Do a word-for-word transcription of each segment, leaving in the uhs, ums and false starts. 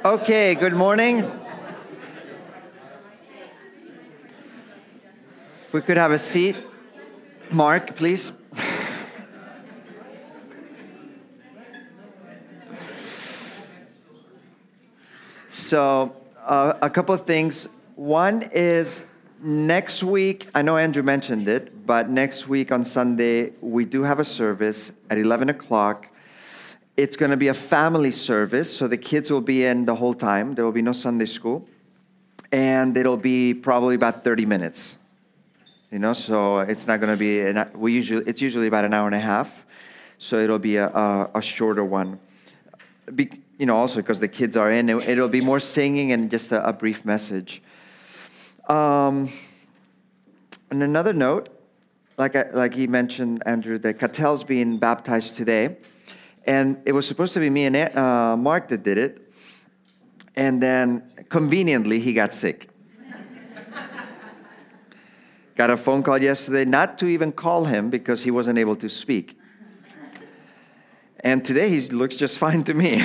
Okay, good morning. If we could have a seat. Mark, please. So, uh, a couple of things. One is next week, I know Andrew mentioned it, but next week on Sunday, we do have a service at eleven o'clock. It's going to be a family service, so the kids will be in the whole time. There will be no Sunday school. And it'll be probably about thirty minutes. You know, so it's not going to be, an, we usually it's usually about an hour and a half. So it'll be a, a, a shorter one. Be, you know, also because the kids are in, it, it'll be more singing and just a, a brief message. Um, and another note, like I, like he mentioned, Andrew, that Catel's being baptized today. And it was supposed to be me and uh, Mark that did it. And then, conveniently, he got sick. Got a phone call yesterday, not to even call him because he wasn't able to speak. And today, he looks just fine to me.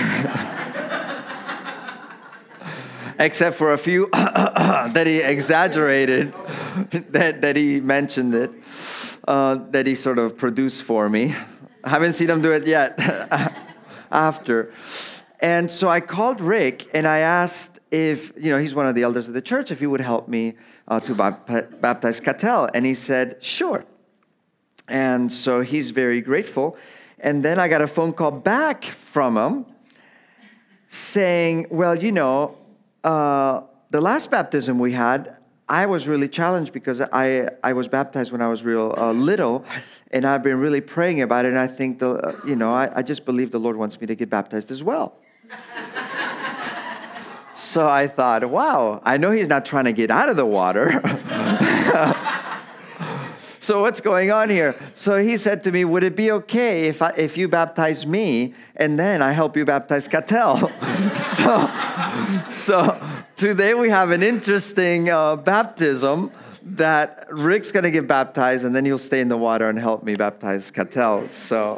Except for a few that he exaggerated, that, that he mentioned it, uh, that he sort of produced for me. I haven't seen him do it yet after. And so I called Rick and I asked if, you know, he's one of the elders of the church, if he would help me uh, to bap- baptize Catel. And he said, sure. And so he's very grateful. And then I got a phone call back from him saying, well, you know, uh, the last baptism we had, I was really challenged because I, I was baptized when I was real uh, little, and I've been really praying about it, and I think, the uh, you know, I, I just believe the Lord wants me to get baptized as well. So I thought, wow, I know he's not trying to get out of the water. So what's going on here? So he said to me, would it be okay if I, if you baptize me, and then I help you baptize Catel? so, so today we have an interesting uh, baptism that Rick's going to get baptized, and then he'll stay in the water and help me baptize Catel. So,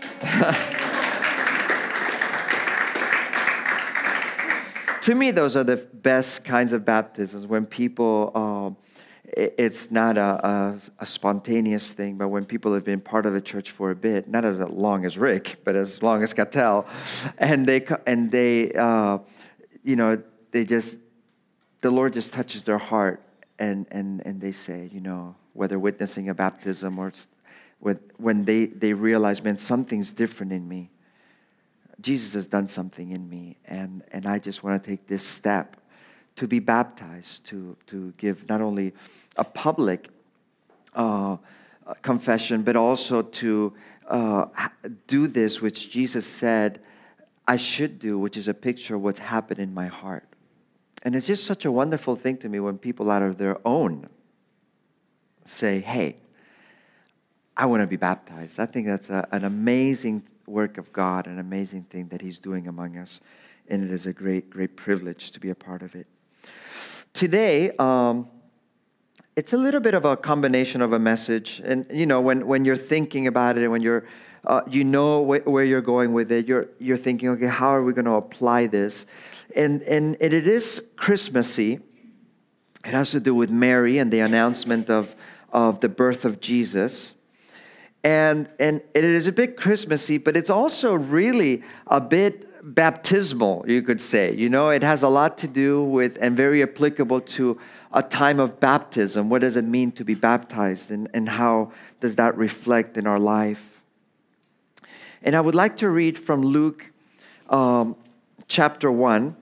to me, those are the best kinds of baptisms, when people, uh, it, it's not a, a, a spontaneous thing, but when people have been part of a church for a bit, not as long as Rick, but as long as Catel, and they, and they, uh, you know, they just, the Lord just touches their heart. And, and and they say, you know, whether witnessing a baptism or with, when they, they realize, man, something's different in me. Jesus has done something in me. And, and I just want to take this step to be baptized, to, to give not only a public uh, confession, but also to uh, do this, which Jesus said I should do, which is a picture of what's happened in my heart. And it's just such a wonderful thing to me when people out of their own say, hey, I want to be baptized. I think that's a, an amazing work of God, an amazing thing that he's doing among us. And it is a great, great privilege to be a part of it. Today, um, it's a little bit of a combination of a message. And, you know, when, when you're thinking about it and when you're, uh, you know wh- where you're going with it, you're, you're thinking, okay, how are we going to apply this? And, and it is Christmassy. It has to do with Mary and the announcement of, of the birth of Jesus. And, and it is a bit Christmassy, but it's also really a bit baptismal, you could say. You know, it has a lot to do with and very applicable to a time of baptism. What does it mean to be baptized, and, and how does that reflect in our life? And I would like to read from Luke um, chapter one.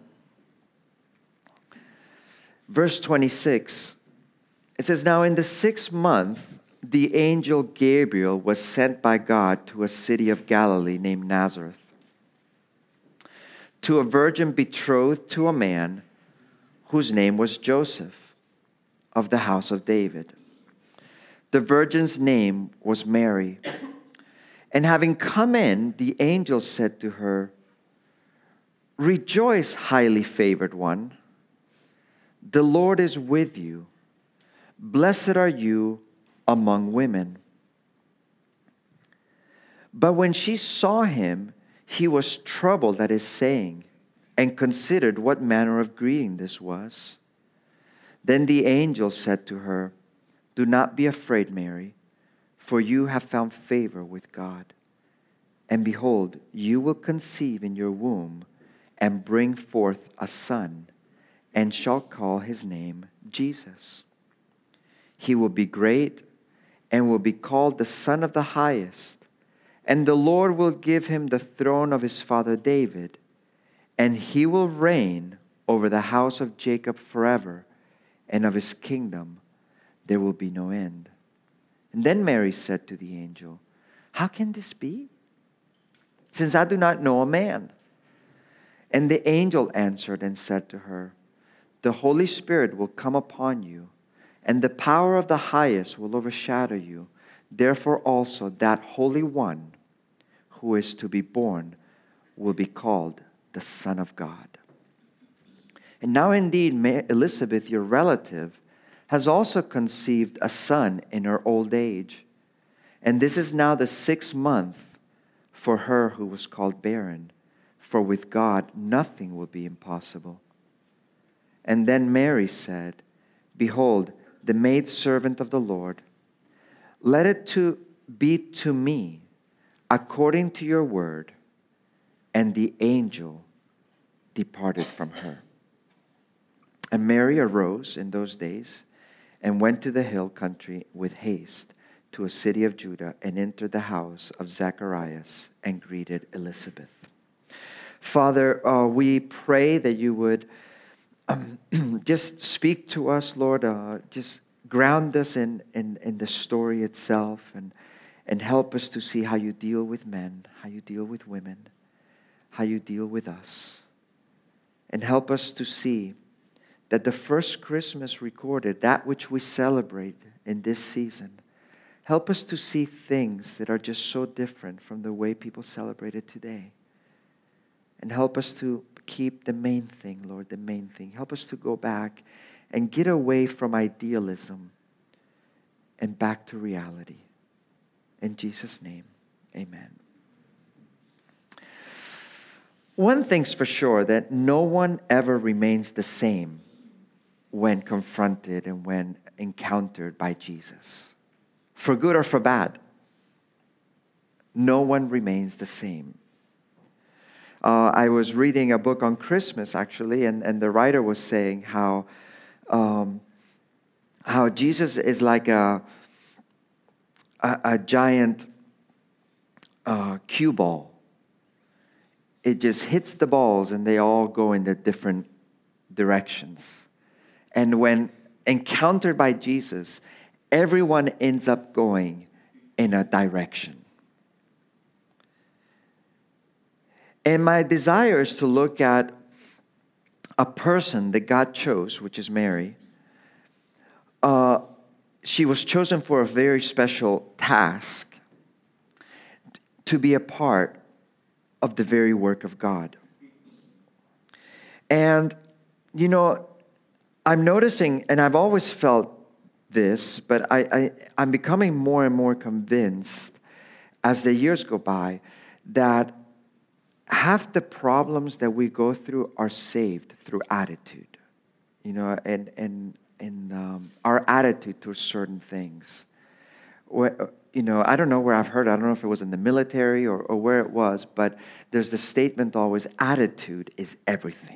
Verse twenty-six, it says, now in the sixth month, the angel Gabriel was sent by God to a city of Galilee named Nazareth, to a virgin betrothed to a man whose name was Joseph, of the house of David. The virgin's name was Mary. And having come in, the angel said to her, rejoice, highly favored one. The Lord is with you. Blessed are you among women. But when she saw him, he was troubled at his saying, and considered what manner of greeting this was. Then the angel said to her, "Do not be afraid, Mary, for you have found favor with God. And behold, you will conceive in your womb and bring forth a son, and shall call his name Jesus. He will be great and will be called the Son of the Highest. And the Lord will give him the throne of his father David, and he will reign over the house of Jacob forever, and of his kingdom there will be no end." And then Mary said to the angel, "How can this be, since I do not know a man?" And the angel answered and said to her, "The Holy Spirit will come upon you, and the power of the highest will overshadow you. Therefore also that Holy One who is to be born will be called the Son of God." And now indeed Elizabeth, your relative, has also conceived a son in her old age. And this is now the sixth month for her who was called barren. For with God nothing will be impossible. And then Mary said, "Behold, the maidservant of the Lord, let it to be to me according to your word." And the angel departed from her. And Mary arose in those days and went to the hill country with haste to a city of Judah, and entered the house of Zacharias and greeted Elizabeth. Father, uh, we pray that you would um, just speak to us, Lord, uh, just ground us in, in, in the story itself, and, and help us to see how you deal with men, how you deal with women, how you deal with us. And help us to see that the first Christmas recorded, that which we celebrate in this season, help us to see things that are just so different from the way people celebrate it today. And help us to keep the main thing, Lord, the main thing. Help us to go back and get away from idealism and back to reality. In Jesus' name, amen. One thing's for sure, that no one ever remains the same when confronted and when encountered by Jesus. For good or for bad, no one remains the same. Uh, I was reading a book on Christmas, actually, and, and the writer was saying how um, how Jesus is like a a, a giant uh, cue ball. It just hits the balls, and they all go in the different directions. And when encountered by Jesus, everyone ends up going in a direction. And my desire is to look at a person that God chose, which is Mary. Uh, she was chosen for a very special task, to be a part of the very work of God. And, you know, I'm noticing, and I've always felt this, but I, I, I'm becoming more and more convinced as the years go by that half the problems that we go through are saved through attitude, you know, and and and um, our attitude towards certain things. Where, you know, I don't know where I've heard it. I don't know if it was in the military or, or where it was, but there's the statement always: attitude is everything.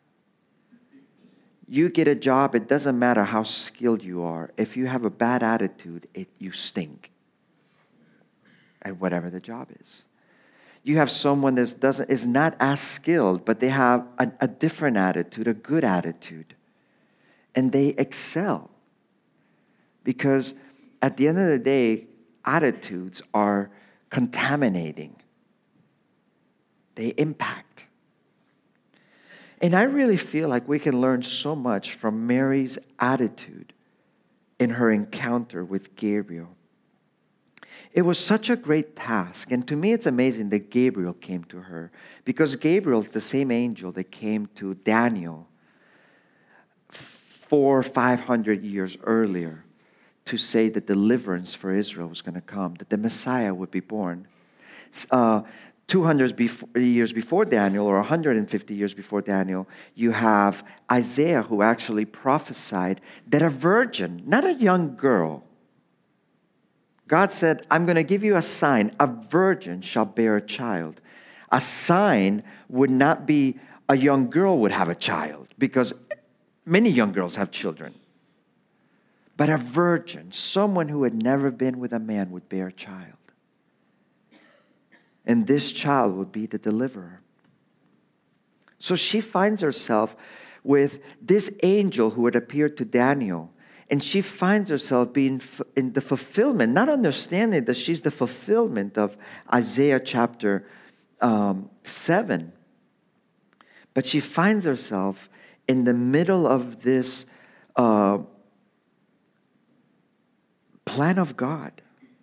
You get a job, it doesn't matter how skilled you are. If you have a bad attitude, it you stink at whatever the job is. You have someone that doesn't is not as skilled, but they have a, a different attitude, a good attitude, and they excel. Because at the end of the day, attitudes are contaminating. They impact. And I really feel like we can learn so much from Mary's attitude in her encounter with Gabriel. It was such a great task. And to me, it's amazing that Gabriel came to her, because Gabriel is the same angel that came to Daniel four or five hundred years earlier to say that deliverance for Israel was going to come, that the Messiah would be born. Uh, two hundred years before Daniel, or one hundred fifty years before Daniel, you have Isaiah, who actually prophesied that a virgin, not a young girl, God said, I'm going to give you a sign. A virgin shall bear a child. A sign would not be a young girl would have a child, because many young girls have children. But a virgin, someone who had never been with a man, would bear a child. And this child would be the deliverer. So she finds herself with this angel who had appeared to Daniel. And she finds herself being in the fulfillment, not understanding that she's the fulfillment of Isaiah chapter um, seven. But she finds herself in the middle of this uh, plan of God.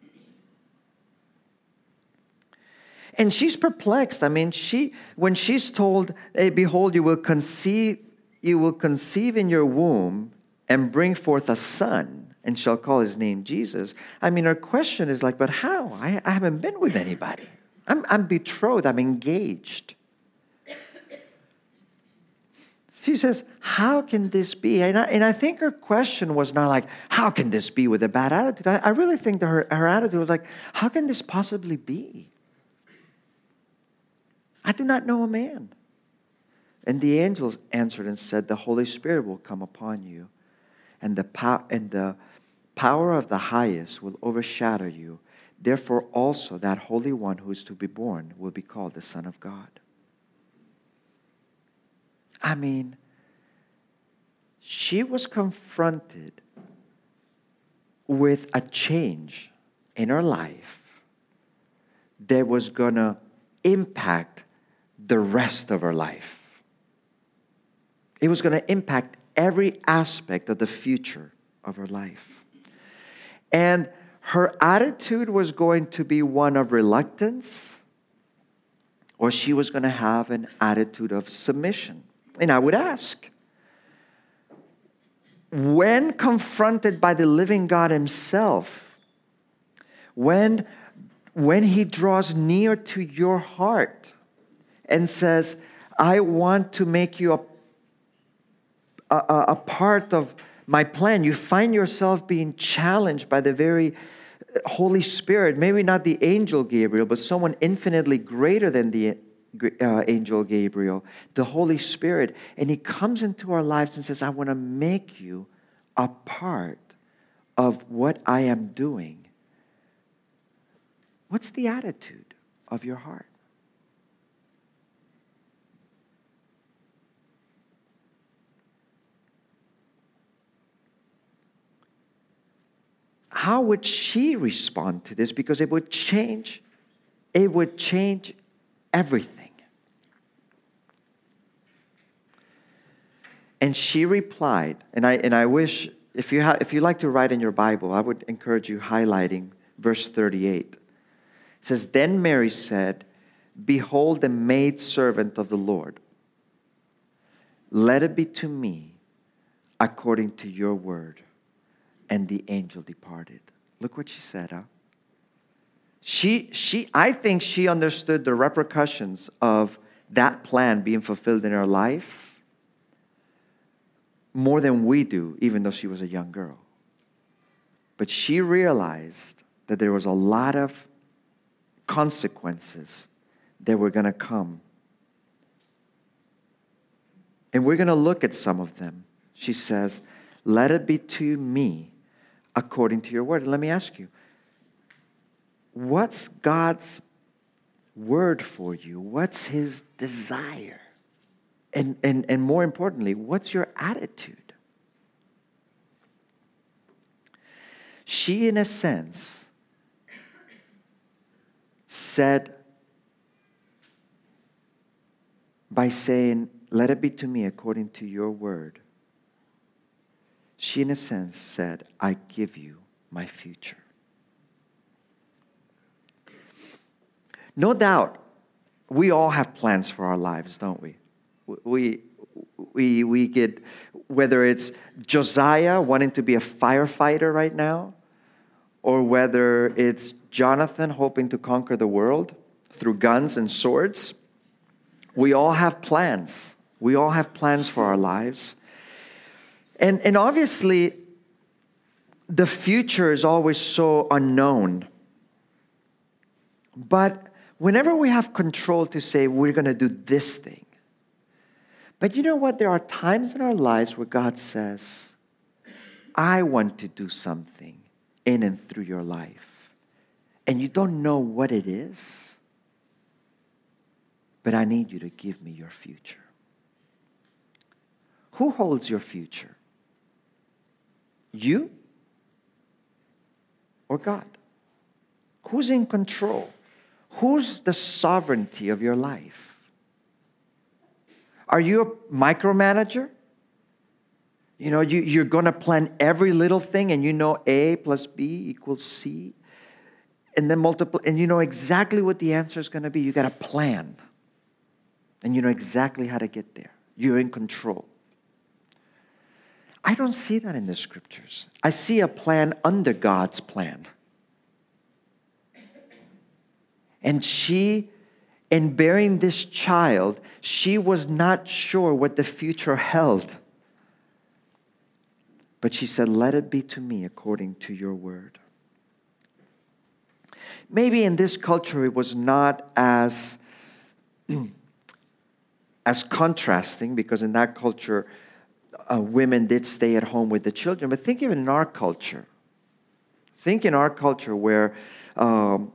And she's perplexed. I mean, she when she's told, hey, behold, you will conceive, you will conceive in your womb and bring forth a son, and shall call his name Jesus. I mean, her question is like, but how? I, I haven't been with anybody. I'm, I'm betrothed. I'm engaged. She says, how can this be? And I, and I think her question was not like, how can this be, with a bad attitude? I, I really think that her, her attitude was like, how can this possibly be? I do not know a man. And the angels answered and said, the Holy Spirit will come upon you, and the, pow- and the power of the highest will overshadow you. Therefore also that Holy One who is to be born will be called the Son of God. I mean, she was confronted with a change in her life that was going to impact the rest of her life. It was going to impact every aspect of the future of her life. And her attitude was going to be one of reluctance, or she was going to have an attitude of submission. And I would ask, when confronted by the living God himself, when, when he draws near to your heart and says, I want to make you a, a, a part of my plan, you find yourself being challenged by the very Holy Spirit, maybe not the angel Gabriel, but someone infinitely greater than the uh, angel Gabriel, the Holy Spirit. And he comes into our lives and says, I want to make you a part of what I am doing. What's the attitude of your heart? How would she respond to this? Because it would change, it would change everything. And she replied, and I and I wish, if you have, if you like to write in your Bible, I would encourage you highlighting verse thirty-eight. It says, then Mary said, behold the maidservant of the Lord. Let it be to me according to your word. And the angel departed. Look what she said, huh? She, she, I think she understood the repercussions of that plan being fulfilled in her life more than we do, even though she was a young girl. But she realized that there was a lot of consequences that were going to come. And we're going to look at some of them. She says, let it be to me according to your word. And let me ask you, what's God's word for you? What's his desire? And, and, and more importantly, what's your attitude? She, in a sense, said by saying, let it be to me according to your word. She, in a sense, said, I give you my future. No doubt, we all have plans for our lives, don't we? We, we, we get, whether it's Josiah wanting to be a firefighter right now, or whether it's Jonathan hoping to conquer the world, through guns and swords. We all have plans. We all have plans for our lives. And, and obviously, the future is always so unknown. But whenever we have control to say, we're going to do this thing. But you know what? There are times in our lives where God says, I want to do something in and through your life. And you don't know what it is. But I need you to give me your future. Who holds your future? You or God? Who's in control? Who's the sovereignty of your life? Are you a micromanager? You know, you, you're going to plan every little thing and you know A plus B equals C. And then multiple, and you know exactly what the answer is going to be. You got a plan. And you know exactly how to get there. You're in control. I don't see that in the scriptures. I see a plan under God's plan. And she, in bearing this child, she was not sure what the future held. But she said, let it be to me according to your word. Maybe in this culture it was not as, as contrasting, because in that culture, uh, women did stay at home with the children. But think even in our culture. Think in our culture where um,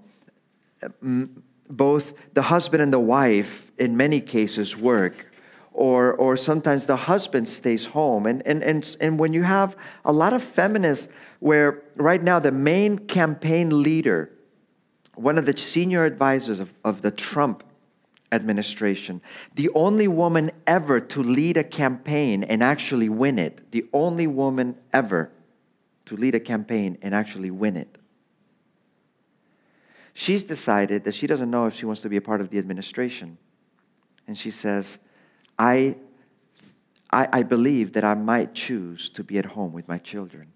both the husband and the wife, in many cases, work. Or, or sometimes the husband stays home. And, and, and, and when you have a lot of feminists where right now the main campaign leader, one of the senior advisors of, of the Trump administration, the only woman ever to lead a campaign and actually win it, the only woman ever to lead a campaign and actually win it. She's decided that she doesn't know if she wants to be a part of the administration. And she says, I, I, I believe that I might choose to be at home with my children.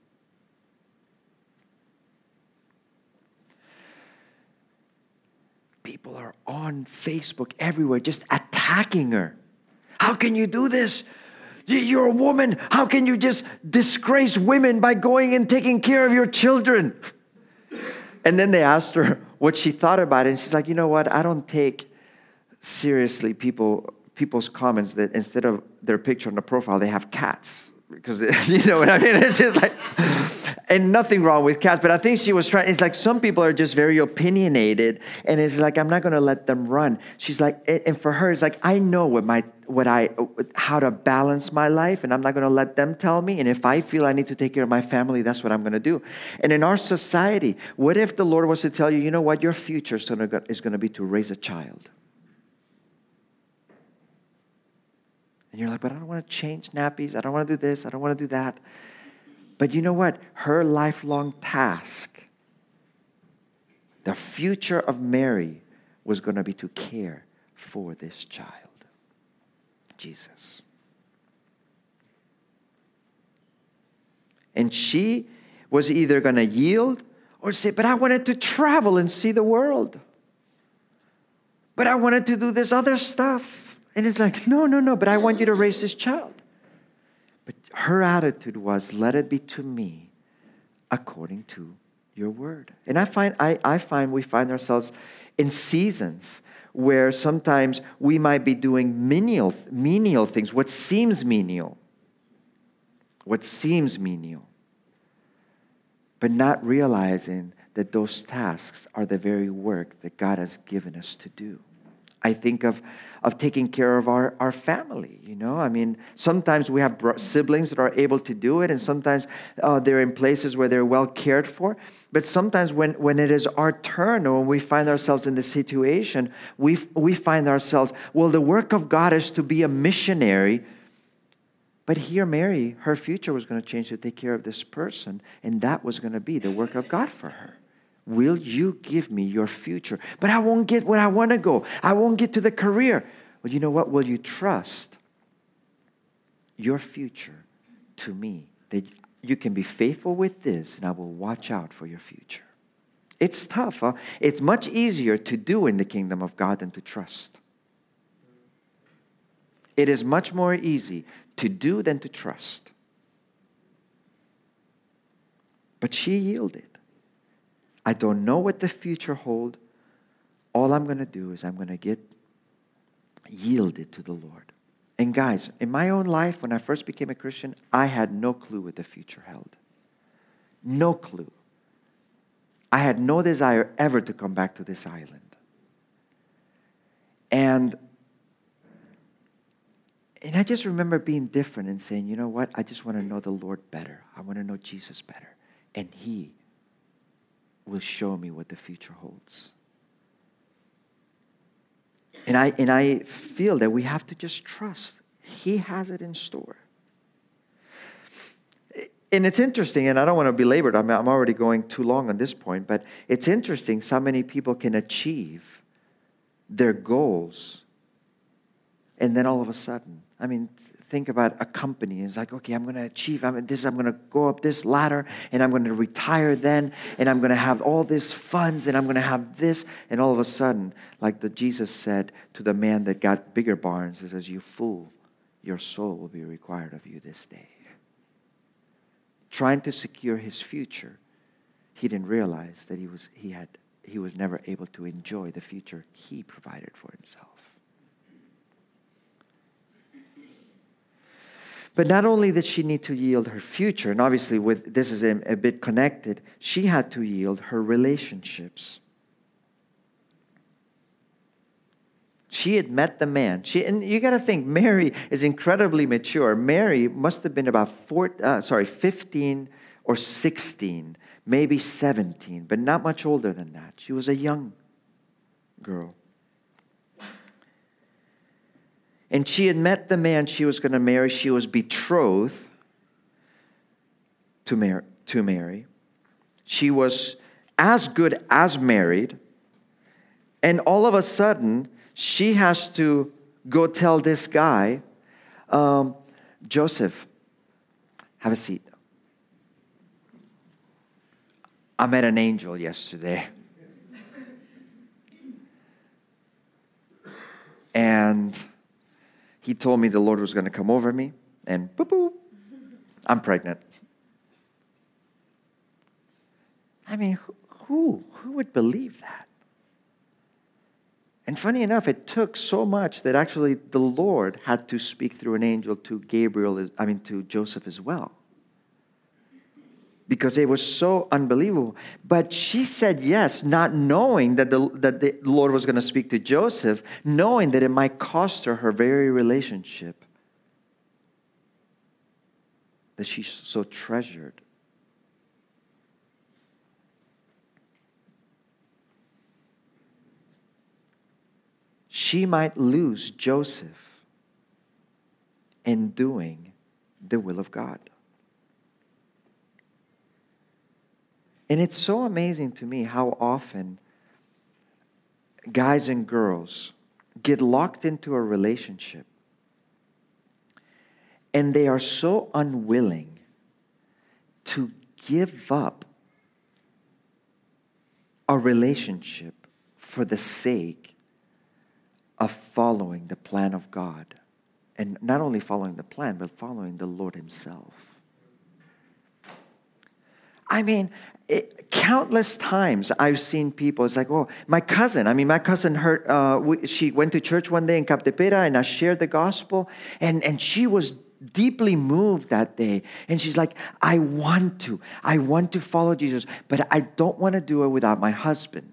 People are on Facebook everywhere just attacking her. How can you do this? You're a woman. How can you just disgrace women by going and taking care of your children? And then they asked her what she thought about it. And she's like, you know what? I don't take seriously people people's comments that instead of their picture on the profile, they have cats. Because, you know what I mean? It's just like, and nothing wrong with cats. But I think she was trying, it's like some people are just very opinionated. And it's like, I'm not going to let them run. She's like, and for her, it's like, I know what my, what I, how to balance my life. And I'm not going to let them tell me. And if I feel I need to take care of my family, that's what I'm going to do. And in our society, what if the Lord was to tell you, you know what, your future is going to be to raise a child? And you're like, but I don't want to change nappies. I don't want to do this. I don't want to do that. But you know what? Her lifelong task, the future of Mary, was going to be to care for this child, Jesus. And she was either going to yield or say, but I wanted to travel and see the world. But I wanted to do this other stuff. And it's like, no, no, no, but I want you to raise this child. But her attitude was, let it be to me according to your word. And I find, I, I find we find ourselves in seasons where sometimes we might be doing menial, menial things, what seems menial, what seems menial, but not realizing that those tasks are the very work that God has given us to do. I think of, of taking care of our, our family, you know. I mean, sometimes we have bro- siblings that are able to do it, and sometimes uh, they're in places where they're well cared for. But sometimes when, when it is our turn, or when we find ourselves in this situation, we, we find ourselves, well, the work of God is to be a missionary. But here, Mary, her future was going to change to take care of this person, and that was going to be the work of God for her. Will you give me your future? But I won't get where I want to go. I won't get to the career. Well, you know what? Will you trust your future to me? That you can be faithful with this, and I will watch out for your future. It's tough. Huh? It's much easier to do in the kingdom of God than to trust. It is much more easy to do than to trust. But she yielded. I don't know what the future holds. All I'm going to do is I'm going to get yielded to the Lord. And guys, in my own life, when I first became a Christian, I had no clue what the future held. No clue. I had no desire ever to come back to this island. And, and I just remember being different and saying, you know what? I just want to know the Lord better. I want to know Jesus better. And He will show me what the future holds. And I and I feel that we have to just trust. He has it in store. And it's interesting, and I don't want to belabor it. I'm, I'm already going too long on this point, but it's interesting so many people can achieve their goals, and then all of a sudden, I mean, think about a company. It's like, okay, I'm going to achieve I mean, this. I'm going to go up this ladder, and I'm going to retire then, and I'm going to have all these funds, and I'm going to have this. And all of a sudden, like the Jesus said to the man that got bigger barns, he says, you fool, your soul will be required of you this day. Trying to secure his future, he didn't realize that he was he had he was never able to enjoy the future he provided for himself. But not only did she need to yield her future, and obviously with this is a, a bit connected, she had to yield her relationships. She had met the man. She and you got to think Mary is incredibly mature. Mary must have been about four, uh, sorry, fifteen or sixteen, maybe seventeen, but not much older than that. She was a young girl. And she had met the man she was going to marry. She was betrothed to Mary, to Mary. She was as good as married. And all of a sudden, she has to go tell this guy, um, Joseph, have a seat. I met an angel yesterday. And he told me the Lord was going to come over me, and boop, boop, I'm pregnant. I mean, who, who would believe that? And funny enough, it took so much that actually the Lord had to speak through an angel to Gabriel, I mean to Joseph as well. Because it was so unbelievable. But she said yes, not knowing that the, that the Lord was going to speak to Joseph, knowing that it might cost her her very relationship that she so treasured. She might lose Joseph in doing the will of God. And it's so amazing to me how often guys and girls get locked into a relationship and they are so unwilling to give up a relationship for the sake of following the plan of God. And not only following the plan, but following the Lord Himself. I mean, it, countless times I've seen people, it's like, oh, my cousin, I mean, my cousin heard, uh, we, she went to church one day in Capdepera and I shared the gospel and, and she was deeply moved that day. And she's like, I want to, I want to follow Jesus, but I don't want to do it without my husband.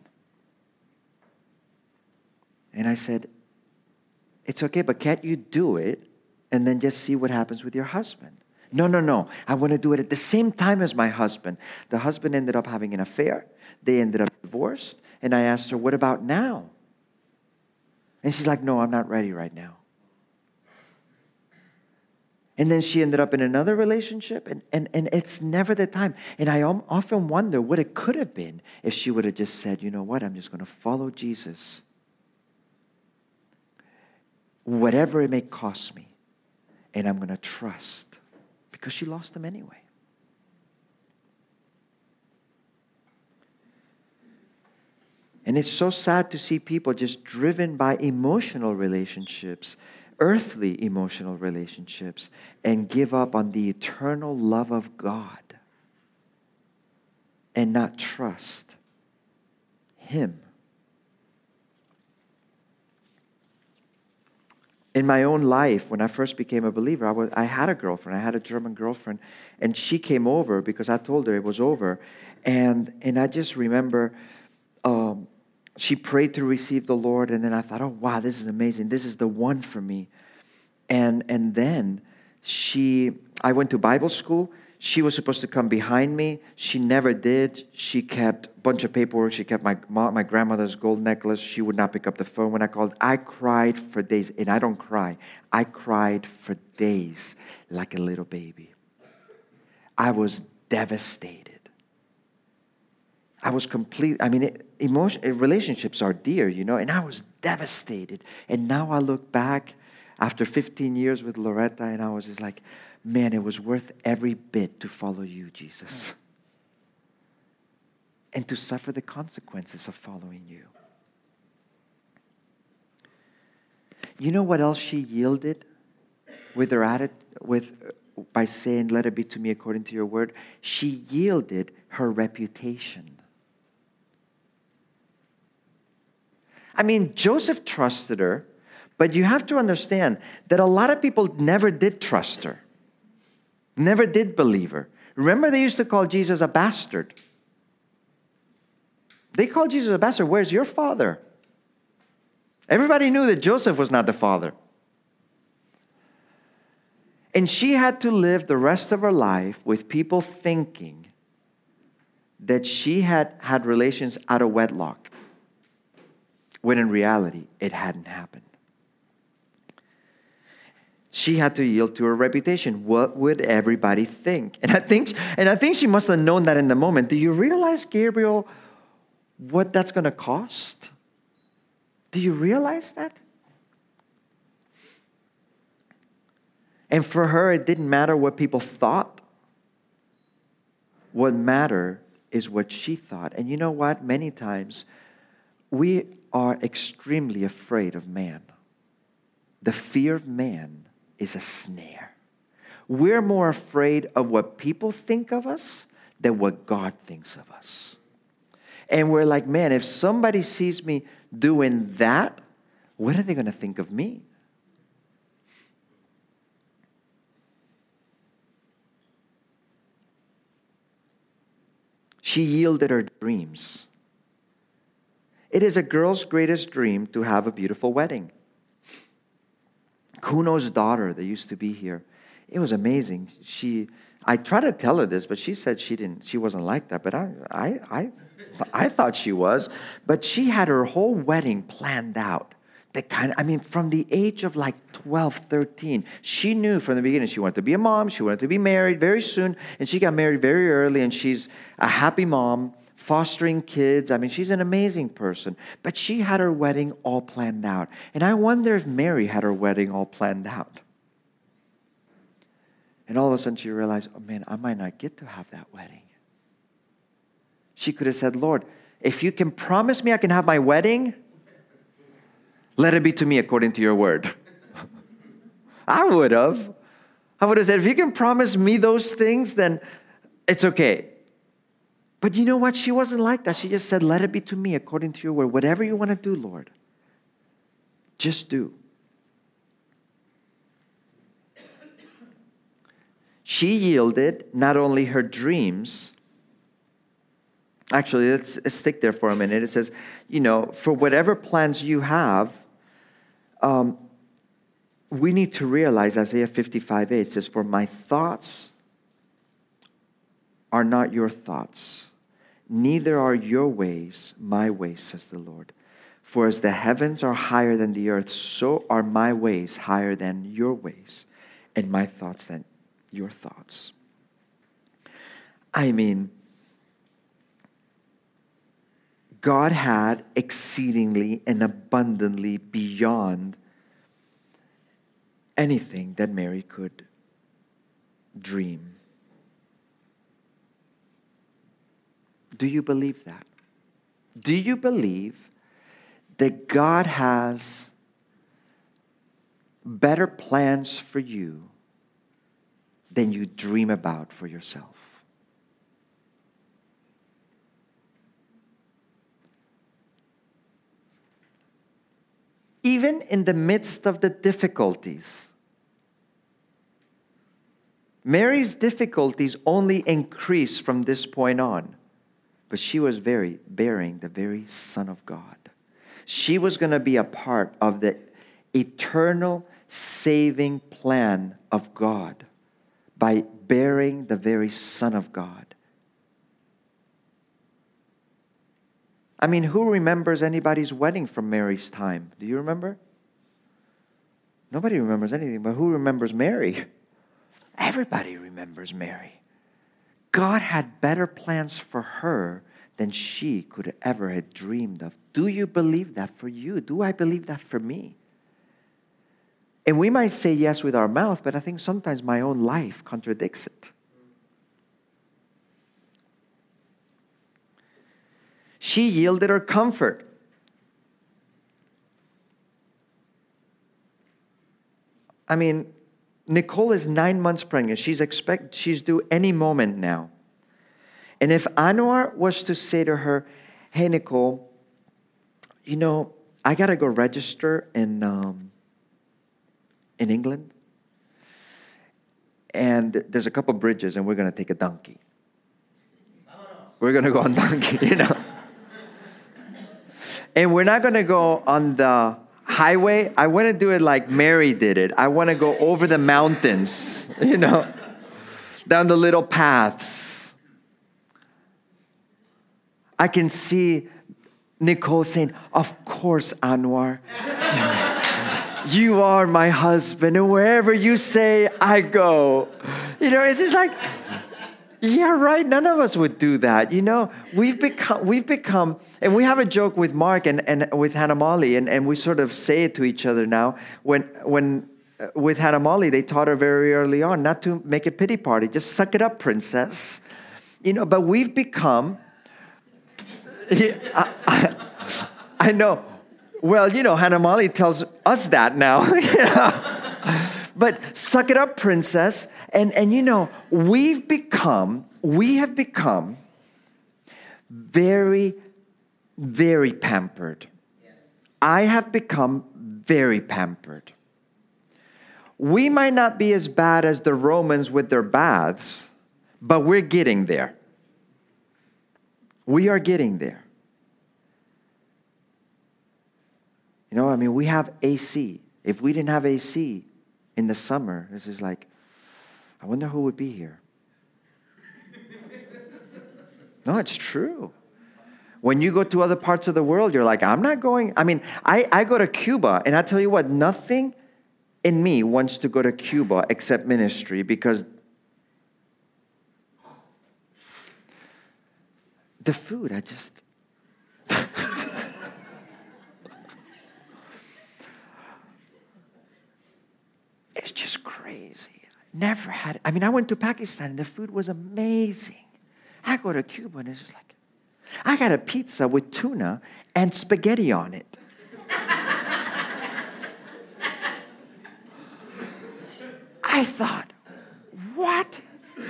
And I said, it's okay, but can't you do it and then just see what happens with your husband? No, no, no. I want to do it at the same time as my husband. The husband ended up having an affair. They ended up divorced. And I asked her, what about now? And she's like, no, I'm not ready right now. And then she ended up in another relationship. And, and, and it's never the time. And I often wonder what it could have been if she would have just said, you know what? I'm just going to follow Jesus. Whatever it may cost me. And I'm going to trust. Because she lost him anyway. And it's so sad to see people just driven by emotional relationships, earthly emotional relationships, and give up on the eternal love of God and not trust Him. In my own life, when I first became a believer, I, was, I had a girlfriend. I had a German girlfriend. And she came over because I told her it was over. And, and I just remember um, she prayed to receive the Lord. And then I thought, oh, wow, this is amazing. This is the one for me. And, and then she, I went to Bible school. She was supposed to come behind me. She never did. She kept a bunch of paperwork. She kept my mom, my grandmother's gold necklace. She would not pick up the phone when I called. I cried for days. And I don't cry. I cried for days like a little baby. I was devastated. I was complete. I mean, it, emotion, relationships are dear, you know, and I was devastated. And now I look back after fifteen years with Loretta, and I was just like, man, it was worth every bit to follow you, Jesus. And to suffer the consequences of following you. You know what else she yielded with her attitude, with by saying, let it be to me according to your word? She yielded her reputation. I mean, Joseph trusted her, but you have to understand that a lot of people never did trust her. Never did believe her. Remember, they used to call Jesus a bastard. They called Jesus a bastard. Where's your father? Everybody knew that Joseph was not the father. And she had to live the rest of her life with people thinking that she had had relations out of wedlock, when in reality, it hadn't happened. She had to yield to her reputation. What would everybody think? And I think, and I think she must have known that in the moment. Do you realize, Gabriel, what that's going to cost? Do you realize that? And for her, it didn't matter what people thought. What mattered is what she thought. And you know what? Many times, we are extremely afraid of man. The fear of man is a snare. We're more afraid of what people think of us than what God thinks of us. And we're like, man, if somebody sees me doing that, what are they going to think of me? She yielded her dreams. It is a girl's greatest dream to have a beautiful wedding. Kuno's daughter that used to be here, it was amazing. She, I tried to tell her this, but she said she didn't. She wasn't like that. But I, I, I, I thought she was. But she had her whole wedding planned out. The kind, I mean, from the age of like twelve, thirteen, she knew from the beginning she wanted to be a mom. She wanted to be married very soon, and she got married very early. And she's a happy mom, fostering kids. I mean, she's an amazing person. But she had her wedding all planned out. And I wonder if Mary had her wedding all planned out. And all of a sudden she realized, oh man, I might not get to have that wedding. She could have said, Lord, if you can promise me I can have my wedding, let it be to me according to your word. I would have. I would have said, if you can promise me those things, then it's okay. But you know what? She wasn't like that. She just said, let it be to me according to your word. Whatever you want to do, Lord, just do. She yielded not only her dreams. Actually, let's, let's stick there for a minute. It says, you know, for whatever plans you have, um, we need to realize Isaiah fifty-five eight says, for my thoughts are not your thoughts, neither are your ways my ways, says the Lord. For as the heavens are higher than the earth, so are my ways higher than your ways, and my thoughts than your thoughts. I mean, God had exceedingly and abundantly beyond anything that Mary could dream. Do you believe that? Do you believe that God has better plans for you than you dream about for yourself? Even in the midst of the difficulties, Mary's difficulties only increased from this point on. But she was very bearing the very Son of God. She was going to be a part of the eternal saving plan of God by bearing the very Son of God. I mean, who remembers anybody's wedding from Mary's time? Do you remember? Nobody remembers anything, but who remembers Mary? Everybody remembers Mary. God had better plans for her than she could ever have dreamed of. Do you believe that for you? Do I believe that for me? And we might say yes with our mouth, but I think sometimes my own life contradicts it. She yielded her comfort. I mean, Nicole is nine months pregnant. She's expect she's due any moment now. And if Anwar was to say to her, "Hey, Nicole, you know, I gotta go register in um, in England, and there's a couple bridges, and we're gonna take a donkey. We're gonna go on donkey, you know, and we're not gonna go on the highway. I want to do it like Mary did it. I want to go over the mountains, you know, down the little paths." I can see Nicole saying, "Of course, Anwar. You are my husband, and wherever you say, I go." You know, it's just like, yeah, right. None of us would do that. You know, we've become, we've become, and we have a joke with Mark and, and with Hannah Molly, and, and we sort of say it to each other now. When, when uh, with Hannah Molly, they taught her very early on not to make a pity party. Just suck it up, princess. You know, but we've become, I, I, I know. Well, you know, Hannah Molly tells us that now. But suck it up, princess. And, and you know, we've become, we have become very, very pampered. Yes. I have become very pampered. We might not be as bad as the Romans with their baths, but we're getting there. We are getting there. You know, I mean, we have A C. If we didn't have A C in the summer, this is like, I wonder who would be here. No, it's true. When you go to other parts of the world, you're like, I'm not going. I mean, I, I go to Cuba, and I tell you what, nothing in me wants to go to Cuba except ministry, because the food, I just... It's just crazy. Never had it. I mean, I went to Pakistan, and the food was amazing. I go to Cuba, and it's just like, I got a pizza with tuna and spaghetti on it. I thought, what?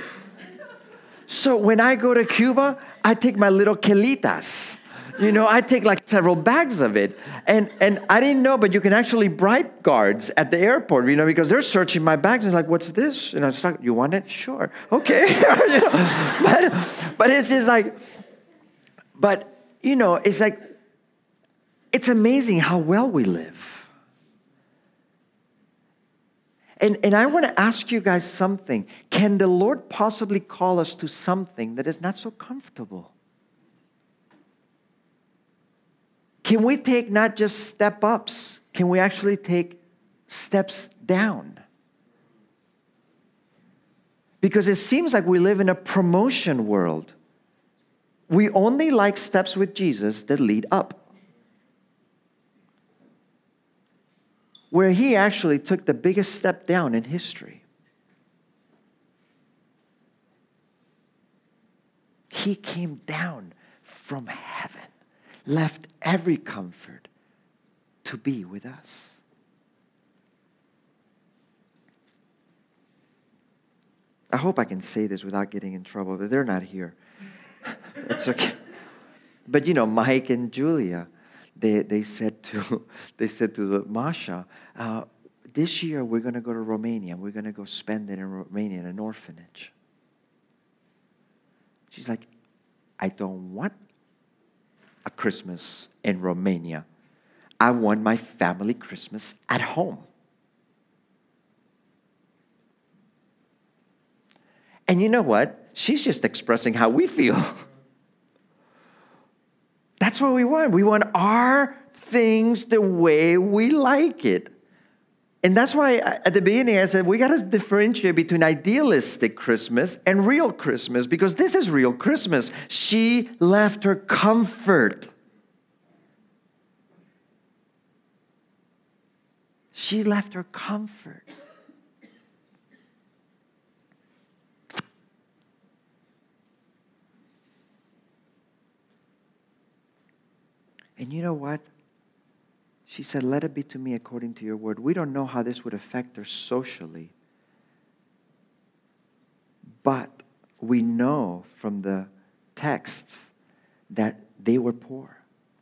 So when I go to Cuba, I take my little quelitas. You know, I take like several bags of it. And and I didn't know, but you can actually bribe guards at the airport, you know, because they're searching my bags. And it's like, what's this? And I was like, you want it? Sure. Okay. You know, but, but it's just like, but, you know, it's like, it's amazing how well we live. And, and I want to ask you guys something. Can the Lord possibly call us to something that is not so comfortable? Can we take not just step ups? Can we actually take steps down? Because it seems like we live in a promotion world. We only like steps with Jesus that lead up. Where he actually took the biggest step down in history. He came down from heaven, left every comfort to be with us. I hope I can say this without getting in trouble, but they're not here. It's okay. But you know, Mike and Julia, they they said to they said to the Masha, uh, this year we're going to go to Romania. We're going to go spend it in Romania in an orphanage. She's like, I don't want a Christmas in Romania. I want my family Christmas at home. And you know what? She's just expressing how we feel. That's what we want. We want our things the way we like it. And that's why at the beginning I said we got to differentiate between idealistic Christmas and real Christmas, because this is real Christmas. She left her comfort. She left her comfort. And you know what? She said, let it be to me according to your word. We don't know how this would affect her socially. But we know from the texts that they were poor.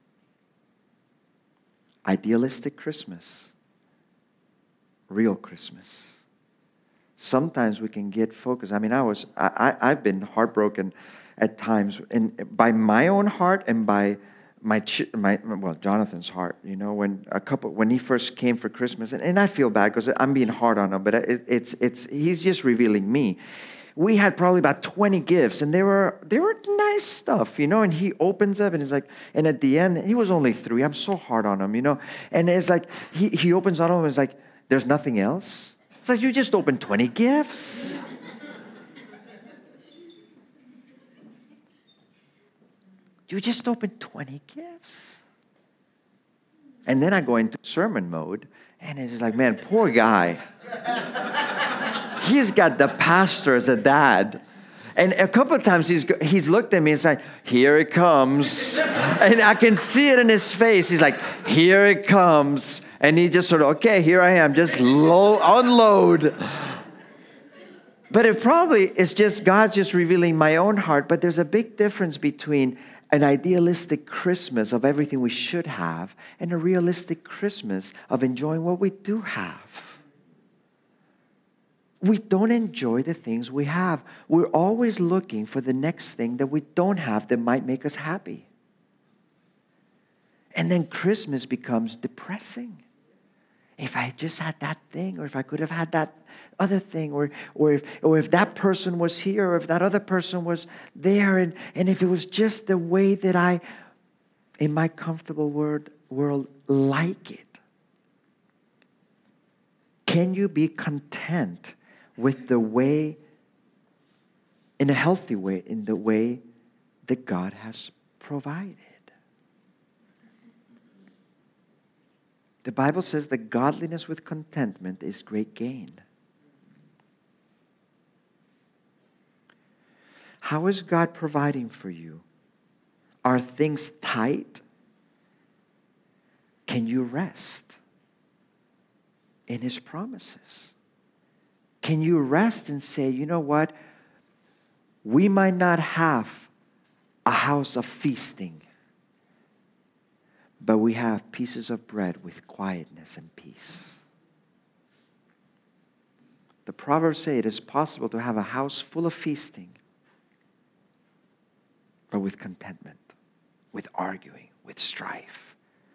Idealistic Christmas. Real Christmas. Sometimes we can get focused. I mean, I was, I, I, I've been heartbroken at times in, by my own heart and by My, my, well, Jonathan's heart, you know, when a couple, when he first came for Christmas, and, and I feel bad because I'm being hard on him, but it, it's, it's, he's just revealing me. We had probably about twenty gifts, and they were, they were nice stuff, you know, and he opens up, and he's like, and at the end, he was only three. I'm so hard on him, you know, and it's like, he, he opens on him, and it's like, there's nothing else? It's like, you just opened twenty gifts. You just opened twenty gifts. And then I go into sermon mode, and it's just like, man, poor guy. He's got the pastor as a dad. And a couple of times he's he's looked at me and said, here it comes. And I can see it in his face. He's like, here it comes. And he just sort of, okay, here I am. Just low, unload. But it probably is just God's just revealing my own heart. But there's a big difference between an idealistic Christmas of everything we should have and a realistic Christmas of enjoying what we do have. We don't enjoy the things we have. We're always looking for the next thing that we don't have that might make us happy. And then Christmas becomes depressing. If I just had that thing, or if I could have had that other thing, or or if, or if that person was here, or if that other person was there, and, and if it was just the way that I, in my comfortable world, world, like it. Can you be content with the way, in a healthy way, in the way that God has provided? The Bible says that godliness with contentment is great gain. How is God providing for you? Are things tight? Can you rest in His promises? Can you rest and say, you know what? We might not have a house of feasting, but we have pieces of bread with quietness and peace. The Proverbs say it is possible to have a house full of feasting, but with contentment, with arguing, with strife.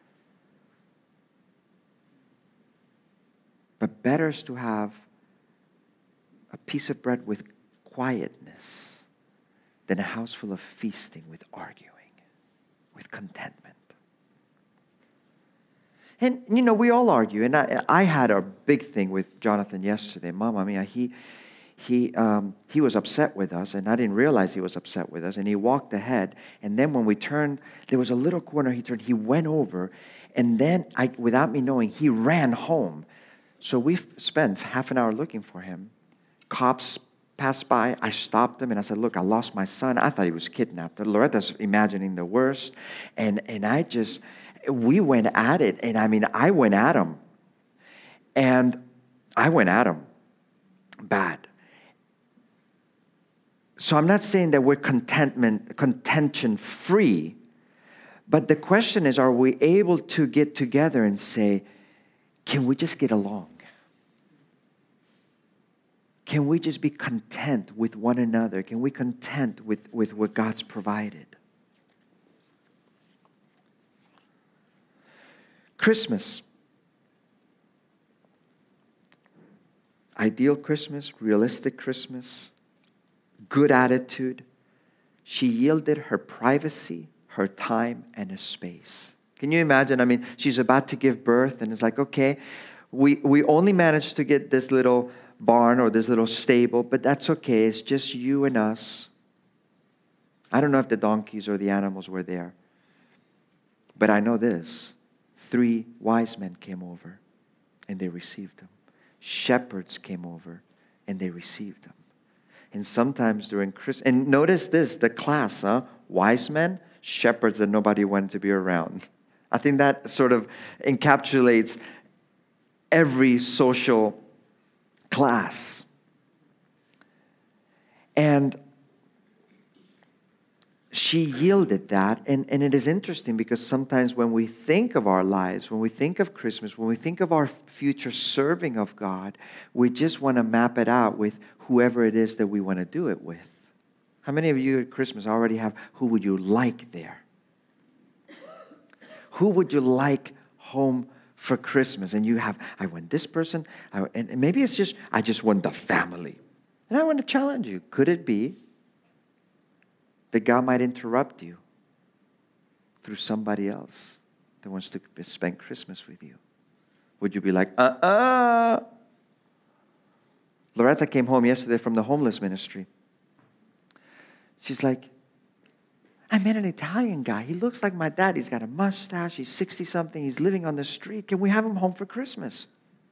But better is to have a piece of bread with quietness than a house full of feasting with arguing, with contentment. And, you know, we all argue. And I, I had a big thing with Jonathan yesterday. Mama mia, he, he, um, he was upset with us, and I didn't realize he was upset with us. And he walked ahead. And then when we turned, there was a little corner he turned. He went over. And then, I, without me knowing, he ran home. So we spent half an hour looking for him. Cops passed by. I stopped him and I said, look, I lost my son. I thought he was kidnapped. Loretta's imagining the worst. And, and I just, we went at it. And I mean, I went at him. And I went at him bad. So I'm not saying that we're contentment, contention free. But the question is, are we able to get together and say, can we just get along? Can we just be content with one another? Can we content with, with what God's provided? Christmas. Ideal Christmas, realistic Christmas, good attitude. She yielded her privacy, her time, and her space. Can you imagine? I mean, she's about to give birth, and it's like, okay, we, we only managed to get this little barn or this little stable, but that's okay. It's just you and us. I don't know if the donkeys or the animals were there, but I know this. Three wise men came over, and they received him. Shepherds came over, and they received him. And sometimes during Christmas, and notice this, the class, huh? Wise men, shepherds that nobody wanted to be around. I think that sort of encapsulates every social class. And she yielded that. And, and it is interesting because sometimes when we think of our lives, when we think of Christmas, when we think of our future serving of God, we just want to map it out with whoever it is that we want to do it with. How many of you at Christmas already have, who would you like there? Who would you like home for Christmas? And you have, I want this person, I, and maybe it's just, I just want the family. And I want to challenge you. Could it be that God might interrupt you through somebody else that wants to spend Christmas with you? Would you be like, uh-uh? Loretta came home yesterday from the homeless ministry. She's like, I met an Italian guy. He looks like my dad. He's got a mustache. He's sixty-something. He's living on the street. Can we have him home for Christmas?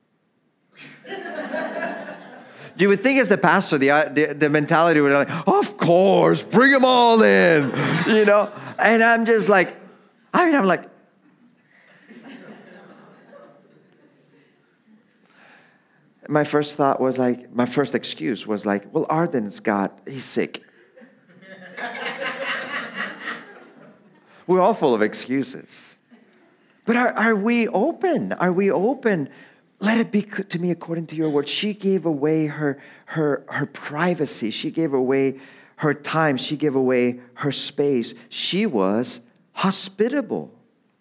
You would think as the pastor, the, the, the mentality would be like, of course, bring them all in, you know? And I'm just like, I mean, I'm like, my first thought was like, my first excuse was like, well, Arden's got, he's sick. We're all full of excuses. But are, are we open? Are we open? Let it be to me according to your word. She gave away her, her, her privacy. She gave away her time. She gave away her space. She was hospitable.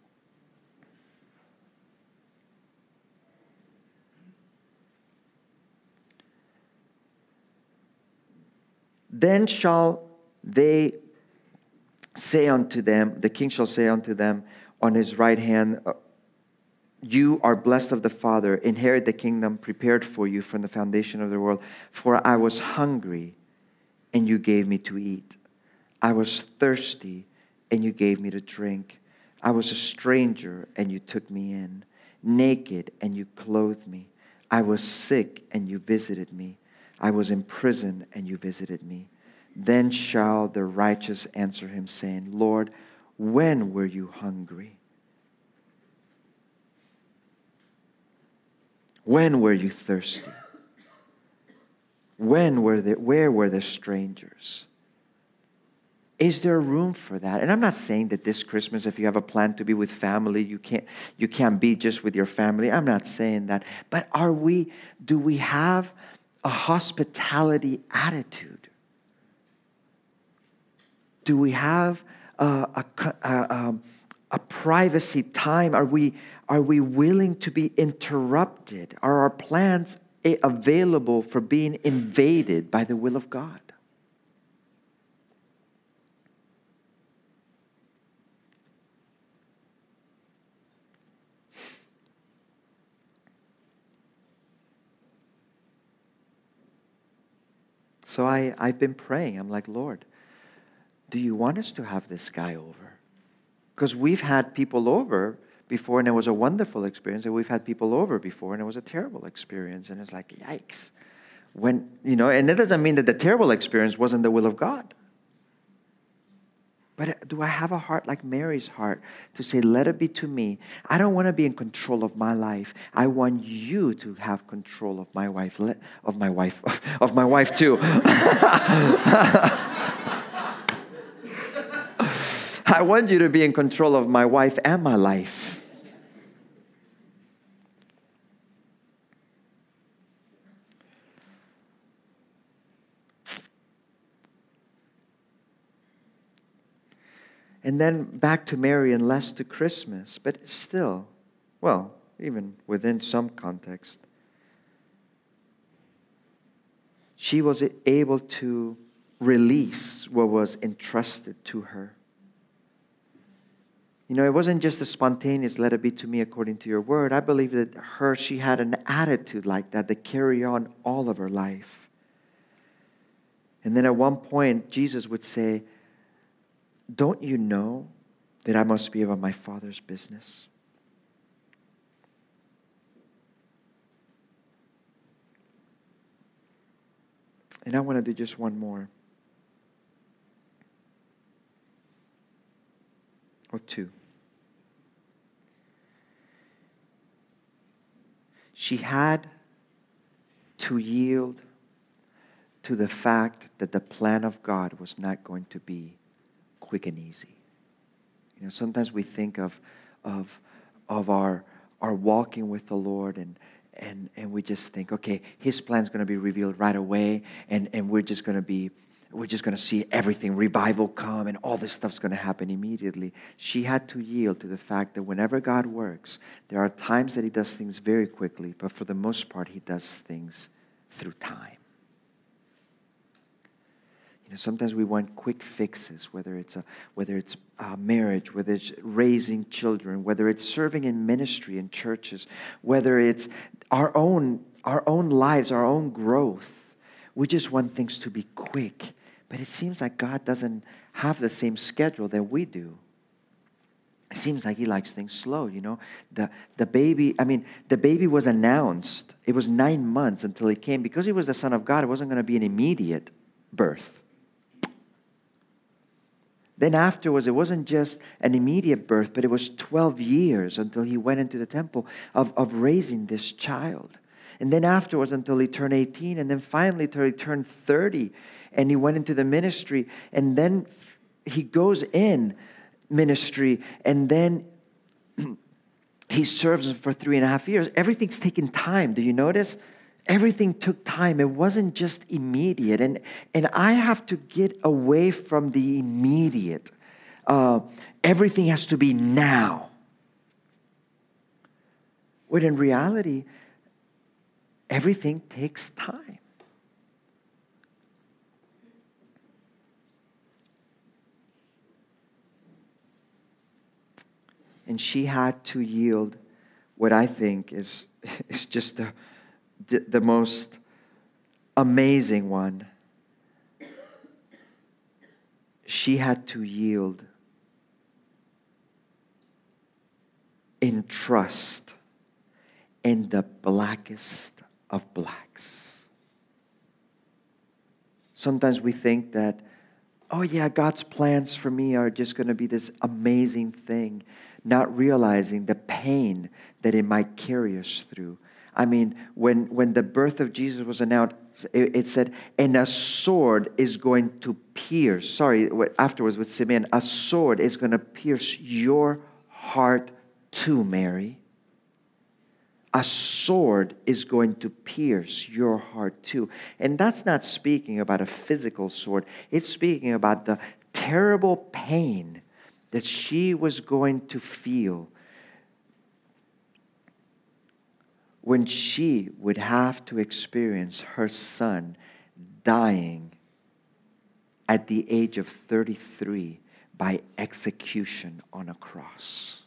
Then shall they say unto them, the king shall say unto them on his right hand, you are blessed of the Father, inherit the kingdom prepared for you from the foundation of the world. For I was hungry, and you gave me to eat. I was thirsty, and you gave me to drink. I was a stranger, and you took me in. Naked, and you clothed me. I was sick, and you visited me. I was in prison, and you visited me. Then shall the righteous answer him, saying, Lord, when were you hungry? When were you thirsty? When were the, where were the strangers? Is there room for that? And I'm not saying that this Christmas, if you have a plan to be with family, you can't, you can't be just with your family. I'm not saying that. But are we, do we have a hospitality attitude? Do we have a, a, a, um, a privacy time? Are we, are we willing to be interrupted? Are our plans available for being invaded by the will of God? So I, I've been praying. I'm like, Lord, do you want us to have this guy over? Because we've had people over before and it was a wonderful experience, and we've had people over before and it was a terrible experience. And it's like, yikes. When, you know, and that doesn't mean that the terrible experience wasn't the will of God. But do I have a heart like Mary's heart to say, let it be to me. I don't want to be in control of my life. I want you to have control of my wife, of my wife, of my wife too. I want you to be in control of my wife and my life. And then back to Mary and less to Christmas. But still, well, even within some context, she was able to release what was entrusted to her. You know, it wasn't just a spontaneous, let it be to me according to your word. I believe that her, she had an attitude like that that carried on all of her life. And then at one point, Jesus would say, don't you know that I must be about my Father's business? And I want to do just one more. Or two. She had to yield to the fact that the plan of God was not going to be quick and easy. You know, sometimes we think of of of our our walking with the Lord, and and and we just think, okay, His plan's going to be revealed right away, and and we're just going to be we're just going to see everything, revival come, and all this stuff's going to happen immediately. She had to yield to the fact that whenever God works, there are times that He does things very quickly, but for the most part, He does things through time. You know, sometimes we want quick fixes, whether it's a whether it's a marriage, whether it's raising children, whether it's serving in ministry in churches, whether it's our own our own lives, our own growth. We just want things to be quick, but it seems like God doesn't have the same schedule that we do. It seems like He likes things slow. You know, the the baby. I mean, the baby was announced. It was nine months until He came, because He was the Son of God. It wasn't going to be an immediate birth. Then afterwards, it wasn't just an immediate birth, but it was twelve years until He went into the temple of, of raising this child. And then afterwards until He turned eighteen, and then finally until He turned thirty, and He went into the ministry, and then He goes in ministry, and then He serves for three and a half years. Everything's taken time. Do you notice? Everything took time. It wasn't just immediate. And, and I have to get away from the immediate. Uh, everything has to be now. When in reality, everything takes time. And she had to yield what I think is, is just the The, the most amazing one. She had to yield in trust in the blackest of blacks. Sometimes we think that, oh yeah, God's plans for me are just going to be this amazing thing, not realizing the pain that it might carry us through. I mean, when, when the birth of Jesus was announced, it, it said, and a sword is going to pierce, sorry, afterwards with Simeon, a sword is going to pierce your heart too, Mary. A sword is going to pierce your heart too. And that's not speaking about a physical sword. It's speaking about the terrible pain that she was going to feel when she would have to experience her son dying at the age of thirty-three by execution on a cross.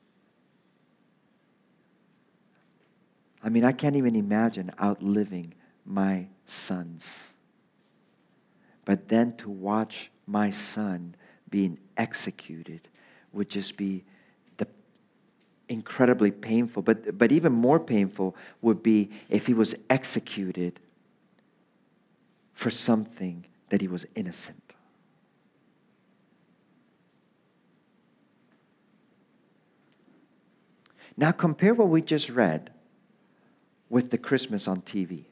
I mean, I can't even imagine outliving my sons. But then to watch my son being executed would just be incredibly painful. But but even more painful would be if he was executed for something that he was innocent. Now compare what we just read with the Christmas on T V.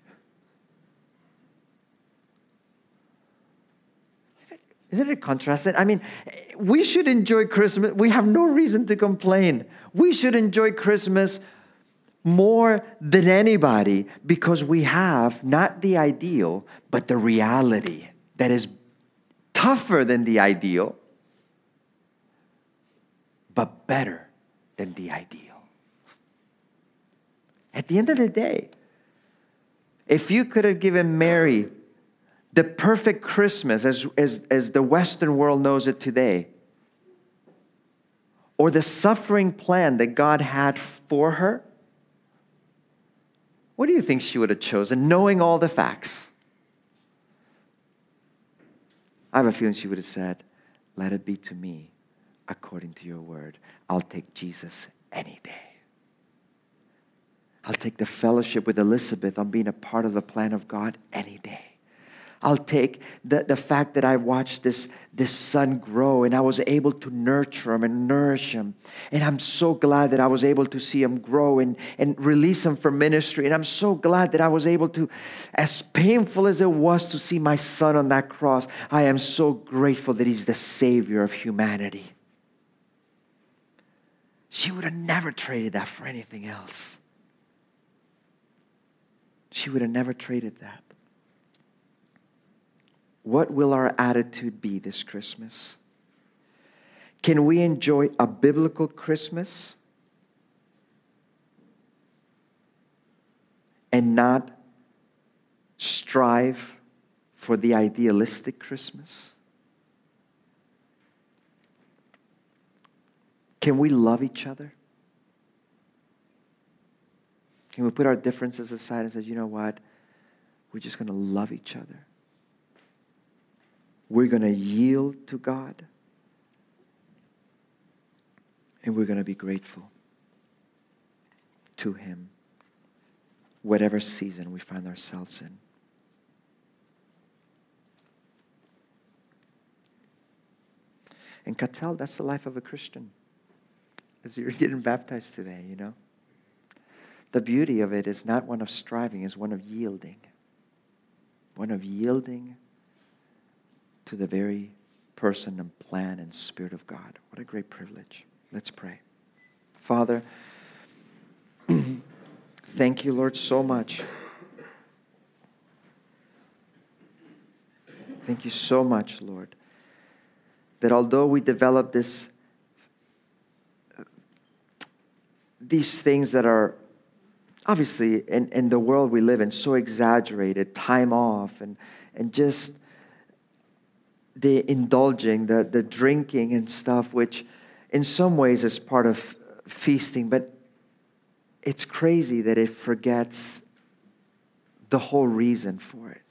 Isn't it contrasted? I mean, we should enjoy Christmas. We have no reason to complain. We should enjoy Christmas more than anybody because we have not the ideal, but the reality that is tougher than the ideal, but better than the ideal. At the end of the day, if you could have given Mary the perfect Christmas as, as, as the Western world knows it today, or the suffering plan that God had for her, what do you think she would have chosen, knowing all the facts? I have a feeling she would have said, let it be to me according to your word. I'll take Jesus any day. I'll take the fellowship with Elizabeth on being a part of the plan of God any day. I'll take the, the fact that I watched this, this son grow and I was able to nurture him and nourish him. And I'm so glad that I was able to see him grow and, and release him for ministry. And I'm so glad that I was able to, as painful as it was to see my son on that cross, I am so grateful that he's the Savior of humanity. She would have never traded that for anything else. She would have never traded that. What will our attitude be this Christmas? Can we enjoy a biblical Christmas and not strive for the idealistic Christmas? Can we love each other? Can we put our differences aside and say, you know what? We're just going to love each other. We're going to yield to God. And we're going to be grateful to Him, whatever season we find ourselves in. And Cattell, that's the life of a Christian. As you're getting baptized today, you know. The beauty of it is not one of striving, it's one of yielding. One of yielding to the very person and plan and Spirit of God. What a great privilege. Let's pray. Father, thank you, Lord, so much. Thank you so much, Lord, that although we develop this, these things that are obviously in, in the world we live in so exaggerated, time off and, and just the indulging, the, the drinking and stuff, which in some ways is part of feasting, but it's crazy that it forgets the whole reason for it.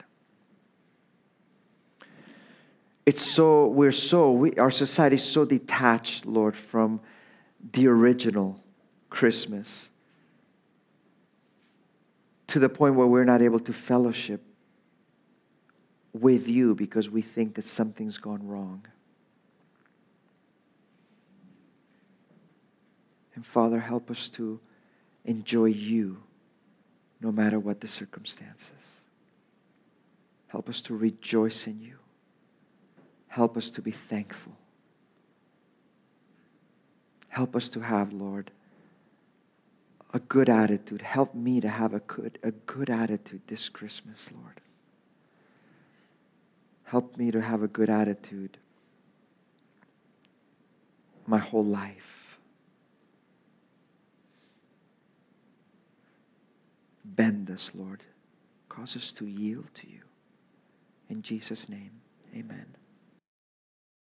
It's so, we're so, we, our society is so detached, Lord, from the original Christmas to the point where we're not able to fellowship with you because we think that something's gone wrong. And Father, help us to enjoy you no matter what the circumstances. Help us to rejoice in you. Help us to be thankful. Help us to have, Lord, a good attitude. Help me to have a good, a good attitude this Christmas, Lord. Help me to have a good attitude my whole life. Bend us, Lord. Cause us to yield to you. In Jesus' name, amen.